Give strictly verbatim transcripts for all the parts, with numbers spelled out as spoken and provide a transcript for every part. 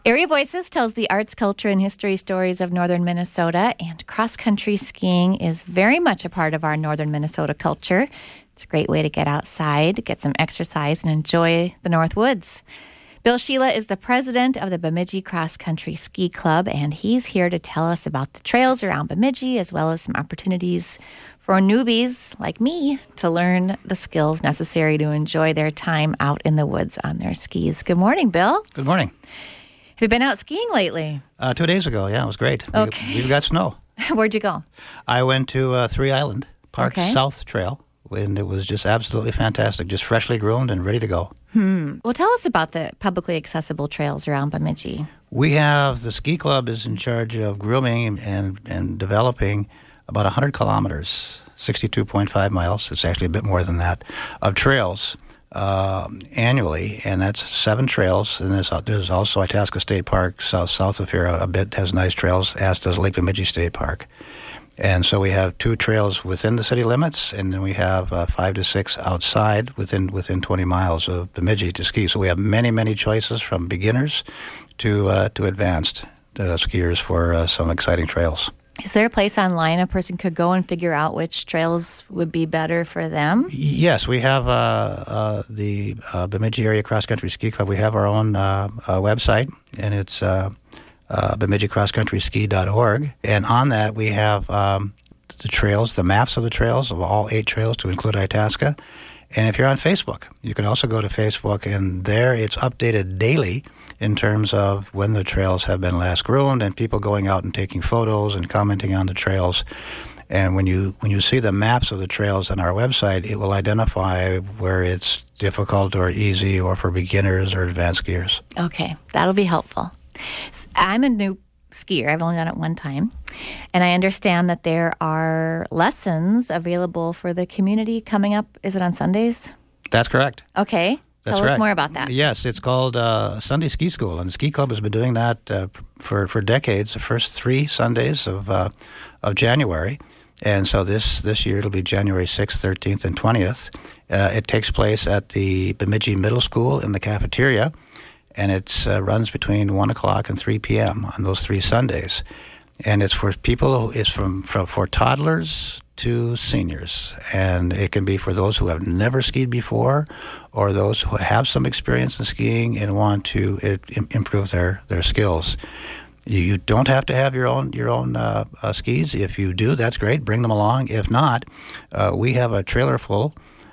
Area Voices tells the arts, culture, and history stories of northern Minnesota, and cross-country skiing is very much a part of our northern Minnesota culture. It's a great way to get outside, get some exercise, and enjoy the North Woods. Bill Sheila is the president of the Bemidji Cross Country Ski Club, and he's here to tell us about the trails around Bemidji, as well as some opportunities for newbies like me to learn the skills necessary to enjoy their time out in the woods on their skis. Good morning, Bill. Good morning. Have you been out skiing lately? Uh, two days ago, yeah, it was great. Okay. We, we've got snow. Where'd you go? I went to uh, Three Island Park Okay. South Trail, and it was just absolutely fantastic, just freshly groomed and ready to go. Hmm. Well, tell us about the publicly accessible trails around Bemidji. We have, the ski club is in charge of grooming and, and developing about one hundred kilometers, sixty-two point five miles, it's actually a bit more than that, of trails uh, annually, and that's seven trails. And there's, there's also Itasca State Park, south, south of here, a bit has nice trails, as does Lake Bemidji State Park. And so we have two trails within the city limits, and then we have uh, five to six outside within within twenty miles of Bemidji to ski. So we have many, many choices from beginners to uh, to advanced uh, skiers for uh, some exciting trails. Is there a place online a person could go and figure out which trails would be better for them? Yes, we have uh, uh, the uh, Bemidji Area Cross Country Ski Club. We have our own uh, uh, website, and it's uh, uh, Bemidji Cross Country Ski dot org. And on that, we have um, the trails, the maps of the trails, of all eight trails to include Itasca. And if you're on Facebook, you can also go to Facebook, and there it's updated daily in terms of when the trails have been last groomed, and people going out and taking photos and commenting on the trails. And when you when you see the maps of the trails on our website, it will identify where it's difficult or easy, or for beginners or advanced skiers. Okay, that'll be helpful. S- I'm a new skier. I've only done it one time. And I understand that there are lessons available for the community coming up. Is it on Sundays? That's correct. Okay. That's Tell us right. more about that. Yes, it's called uh, Sunday Ski School, and the Ski Club has been doing that uh, for for decades. The first three Sundays of uh, of January, and so this this year it'll be January sixth, thirteenth, and twentieth. Uh, it takes place at the Bemidji Middle School in the cafeteria, and it uh, runs between one o'clock and three p.m. on those three Sundays. And it's for people who it's from, from for toddlers to seniors, and it can be for those who have never skied before, or those who have some experience in skiing and want to it, im- improve their, their skills. You, you don't have to have your own your own uh, uh, skis. If you do, that's great. Bring them along. If not, uh, we have a trailer full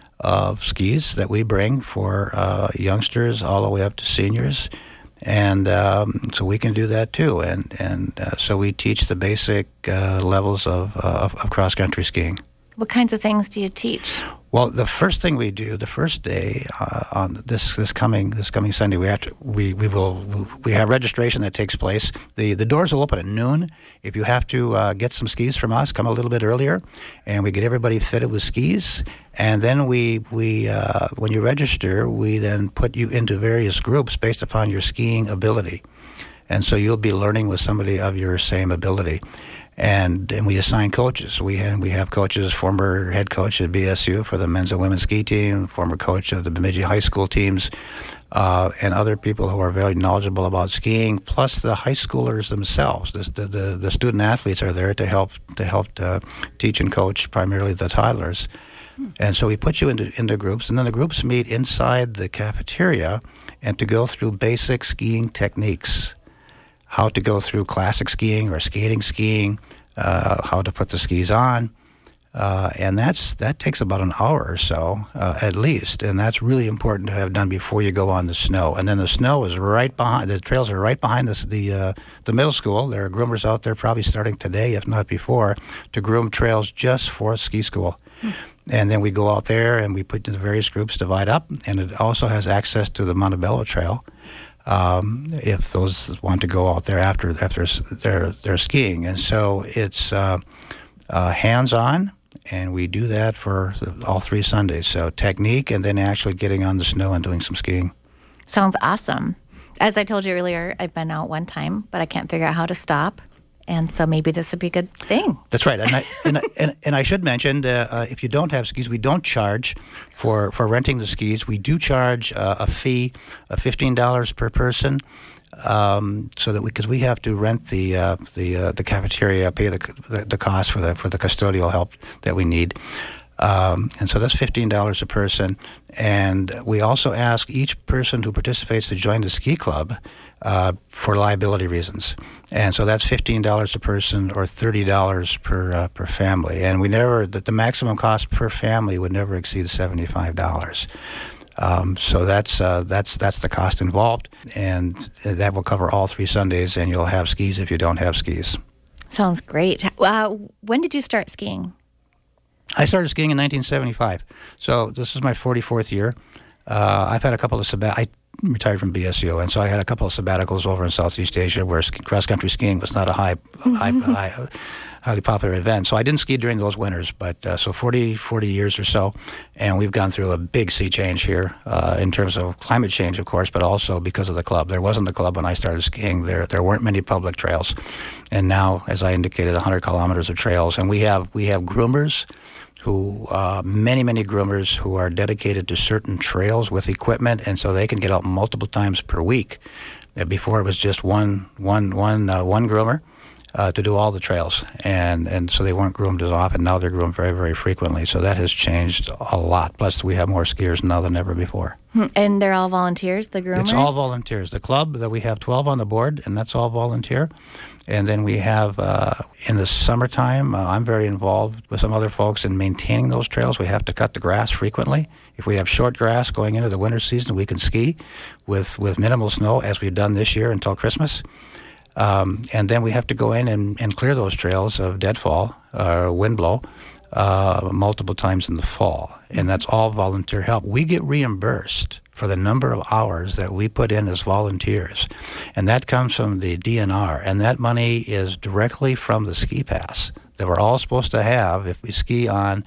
of skis that we bring for uh, youngsters all the way up to seniors. And um, so we can do that too, and and uh, so we teach the basic uh, levels of, uh, of of cross country skiing. What kinds of things do you teach? Well, the first thing we do, the first day uh, on this this coming this coming Sunday, we have to, we we will we have registration that takes place. the The doors will open at noon. If you have to uh, get some skis from us, come a little bit earlier, and we get everybody fitted with skis. And then we we uh, when you register, we then put you into various groups based upon your skiing ability, and so you'll be learning with somebody of your same ability. And and we assign coaches. We have, we have coaches, former head coach at B S U for the men's and women's ski team, former coach of the Bemidji high school teams, uh, and other people who are very knowledgeable about skiing. Plus the high schoolers themselves. The the, the, the student athletes are there to help to help to teach and coach primarily the toddlers. And so we put you into into groups, and then the groups meet inside the cafeteria and to go through basic skiing techniques. How to go through classic skiing or skating skiing, uh, how to put the skis on, uh, and that's that takes about an hour or so uh, at least, and that's really important to have done before you go on the snow. And then the snow is right behind, the trails are right behind this, the uh, the middle school. There are groomers out there probably starting today, if not before, to groom trails just for ski school. Mm. And then we go out there and we put the various groups divide up, and it also has access to the Montebello Trail. Um, if those want to go out there after after their their skiing, and so it's uh, uh, hands-on, and we do that for all three Sundays. So technique, and then actually getting on the snow and doing some skiing. Sounds awesome. As I told you earlier, I've been out one time, but I can't figure out how to stop. And so maybe this would be a good thing. That's right. And I, and, I, and, and I should mention, uh, uh, if you don't have skis, we don't charge for, for renting the skis. We do charge uh, a fee of fifteen dollars per person. um, so that we because we have to rent the uh, the uh, the cafeteria, pay the, the the cost for the for the custodial help that we need. Um, and so that's fifteen dollars a person. And we also ask each person who participates to join the ski club uh, for liability reasons. And so that's fifteen dollars a person or thirty dollars per uh, per family. And we never, the, the maximum cost per family would never exceed seventy-five dollars. Um, so that's uh, that's that's the cost involved. And that will cover all three Sundays, and you'll have skis if you don't have skis. Sounds great. Uh, when did you start skiing? I started skiing in nineteen seventy-five, so this is my forty-fourth year. Uh, I've had a couple of sabbat. I retired from B S U, and so I had a couple of sabbaticals over in Southeast Asia where ski- cross-country skiing was not a high, high, high, highly popular event. So I didn't ski during those winters, but uh, so forty, forty years or so, and we've gone through a big sea change here uh, in terms of climate change, of course, but also because of the club. There wasn't a club when I started skiing. There, there weren't many public trails, and now, as I indicated, one hundred kilometers of trails, and we have we have groomers. Who uh, many many groomers who are dedicated to certain trails with equipment, and so they can get out multiple times per week. Uh, Before it was just one one one uh, one groomer uh, to do all the trails, and and so they weren't groomed as often. Now they're groomed very very frequently. So that has changed a lot. Plus we have more skiers now than ever before. And they're all volunteers, the groomers? It's all volunteers. The club that we have twelve on the board, and that's all volunteer. And then we have, uh, in the summertime, uh, I'm very involved with some other folks in maintaining those trails. We have to cut the grass frequently. If we have short grass going into the winter season, we can ski with, with minimal snow, as we've done this year until Christmas. Um, and then we have to go in and, and clear those trails of deadfall or wind blow uh, multiple times in the fall. And that's all volunteer help. We get reimbursed for the number of hours that we put in as volunteers. And that comes from the D N R. And that money is directly from the ski pass that we're all supposed to have if we ski on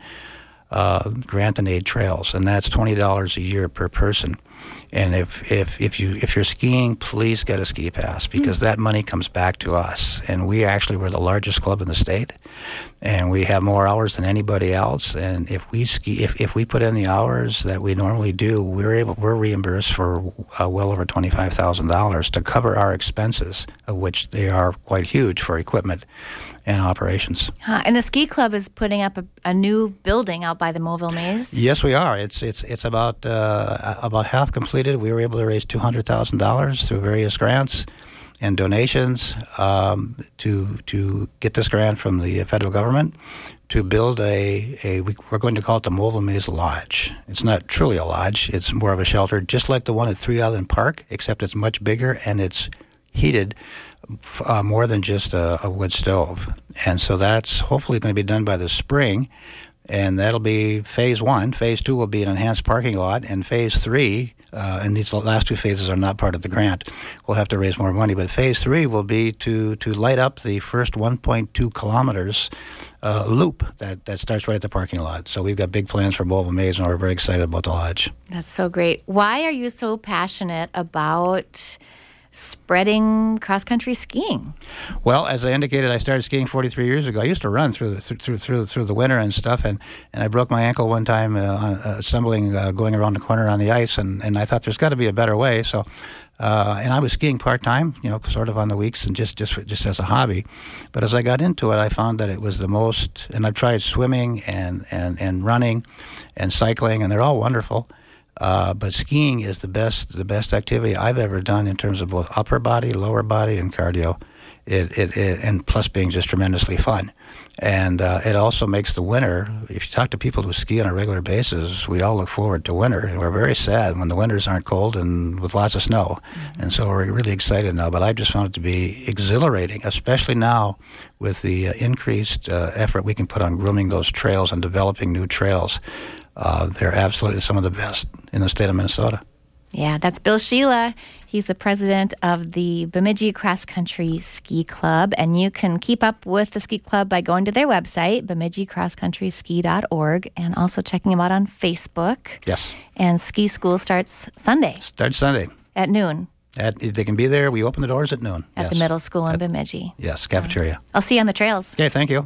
uh, grant and aid trails. And that's twenty dollars a year per person. And if, if, if, you, if you're skiing, please get a ski pass, because mm. that money comes back to us. And we actually were the largest club in the state, and we have more hours than anybody else. And if we ski, if, if we put in the hours that we normally do, we're able we're reimbursed for uh, well over twenty-five thousand dollars to cover our expenses, of which they are quite huge for equipment and operations. Huh. And the ski club is putting up a, a new building out by the Moville Maze. Yes, we are. It's it's it's about uh, about half completed. We were able to raise two hundred thousand dollars through various grants and donations um, to to get this grant from the federal government to build a, a we, we're going to call it the Moville Maze Lodge. It's not truly a lodge. It's more of a shelter, just like the one at Three Island Park, except it's much bigger and it's heated uh, more than just a, a wood stove. And so that's hopefully going to be done by the spring. And that'll be phase one. Phase two will be an enhanced parking lot. And phase three, uh, and these last two phases are not part of the grant, we'll have to raise more money. But phase three will be to, to light up the first one point two kilometers uh, loop that, that starts right at the parking lot. So we've got big plans for Moville Maze, and we're very excited about the lodge. That's so great. Why are you so passionate about spreading cross-country skiing? Well, as I indicated, I started skiing forty-three years ago. I used to run through the through through through the winter and stuff, and, and I broke my ankle one time uh, uh, stumbling, uh, going around the corner on the ice, and, and I thought there's got to be a better way. So, uh, and I was skiing part time, you know, sort of on the weeks and just just for, just as a hobby. But as I got into it, I found that it was the most. And I've tried swimming and and and running, and cycling, and they're all wonderful. Uh, but skiing is the best the best activity I've ever done in terms of both upper body, lower body, and cardio. It, it, it and plus being just tremendously fun. And uh, it also makes the winter, if you talk to people who ski on a regular basis, we all look forward to winter. And we're very sad when the winters aren't cold and with lots of snow. Mm-hmm. And so we're really excited now. But I've just found it to be exhilarating, especially now with the uh, increased uh, effort we can put on grooming those trails and developing new trails. Uh, they're absolutely some of the best in the state of Minnesota. Yeah, that's Bill Sheila. He's the president of the Bemidji Cross Country Ski Club, and you can keep up with the ski club by going to their website, bemidji cross country ski dot org, and also checking them out on Facebook. Yes. And ski school starts Sunday. Starts Sunday. At noon. At, they can be there. We open the doors at noon. At yes. the middle school in at, Bemidji. Yes, cafeteria. I'll see you on the trails. Okay, thank you.